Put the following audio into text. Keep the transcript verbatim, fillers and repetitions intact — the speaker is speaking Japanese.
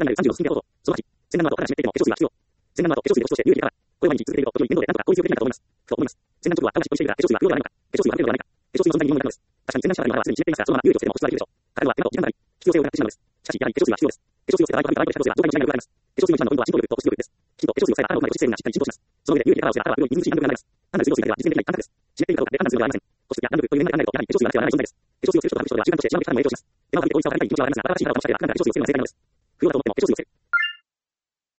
らないさんじゅうの進めたこと。そのはち、洗顔の後、肌が湿っていても化粧水は必要。洗顔の後、化粧水で保湿して有利だから、これを毎日続けていると、時に面倒でなんとか効率よくできないかと思います。と思います。洗顔直後は頭がしっとりしているが、化粧水は不要ではないのか。化粧水は不要ではないか。化粧水の存在に疑問があるのです。確かに洗顔した肌にはすでに湿っていますが、そのまま有利としても保湿はできるでしょう。彼は手間と時間があり、必要性をなくしてしまうのです。しかし、やはり化粧水は必要です。化粧水を捨てた場合、髪と髪と化粧水は上下にしないのがあります。化粧水の一番のポイントは浸透力と保湿力です。きちんと化粧水をさえ頭をうまく保湿成分がしっかり浸透します。その上で有利で肌を捨てた肌は潤い、水しい弾力がなります。単なる水道水だけでは実現できない簡単です。湿っているかどうかで判断するのではありません。保湿や弾力という面で考えると、やはり化粧水はなくてはならない存在です。化粧水をつける人と省く人では習慣として一番的負担も影響します。手間をかけて効率を上げたい気持ちはわかりますが、私はしばらくは保湿して楽な肌に化粧水をつけるのが狙いです。不要だと思っても化粧水をつける。